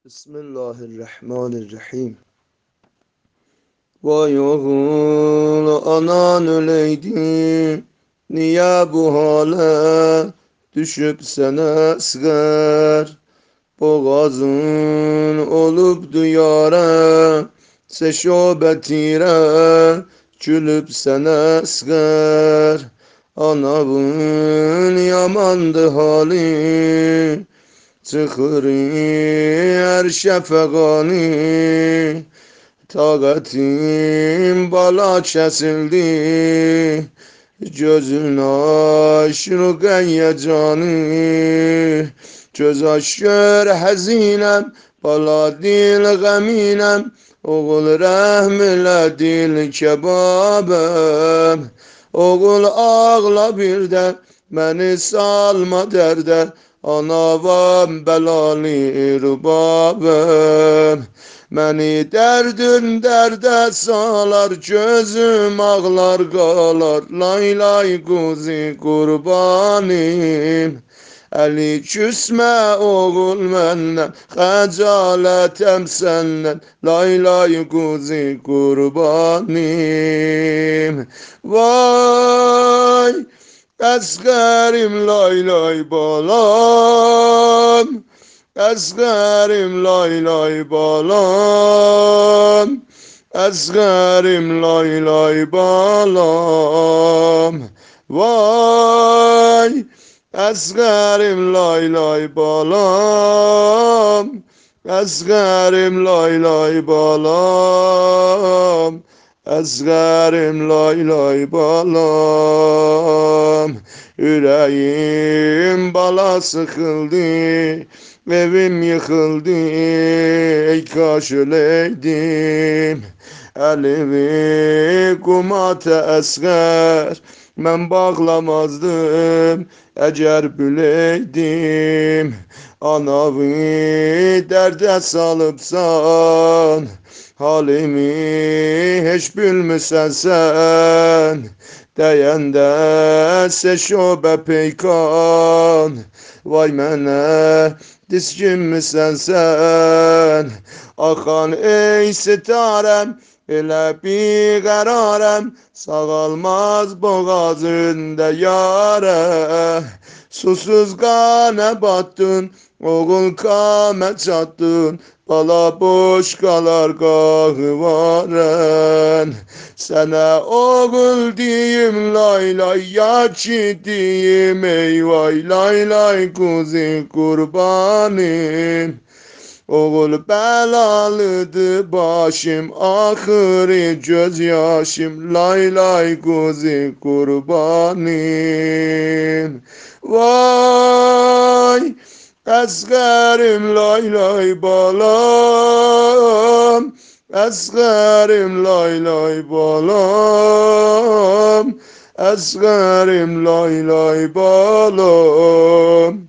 Bismillahirrahmanirrahim. Vay oğul anan öleydi, niye bu hale düşüp sene sıgar? Boğazın olup duyara, seşobetire çülüp sene sıgar. Anavın yamandı hali, çıkırı her şefegani. Taqətim bala kəsildi, gözün aşırı qəyyəcani. Göz aşkör həzinəm, bala dil qəminəm, oğul rəhm elə dil kəbabəm. Oğul ağla bir də, məni salma dərdə, anavam bəlalı rubabəm. Məni dərdün dərdə salar, gözüm ağlar qalar, lay lay quzi qurbanim. Əli küsmə oğul məndən, xəcalətəm səndən, lay lay quzi qurbanim. Vay, əsgərim lay lay balam, əsgərim lay lay balam, əsgərim lay lay balam. Vay, əsgərim lay lay balam, əsgərim lay lay balam, əsgərim lay lay balam. Ürəyim bala sıxıldı, evim yıkıldı, ey kaş öleydim. Elimi kumate esger, mən bağlamazdım, əgər bileydim. Anavı dərdə salıbsan, halimi heç bilmirsən sən. Deyəndə seşobə peykan, vay mənə diskinmisən sən. Axan ey sitarəm, elə biqərarəm, sağalmaz boğazında yarə. Susuz qana batdın, oğul kamə çatdın, bala boş qalar qahvarən. Sənə oğul deyim lay lay, ya ki deyim ey vay, lay lay quzi qurbanim. Oğul bəlalıdır başım, axırı göz yaşım, lay lay quzi qurbanim. Vay, əsgərim lay lay balam, əsgərim lay lay balam, əsgərim lay lay balam.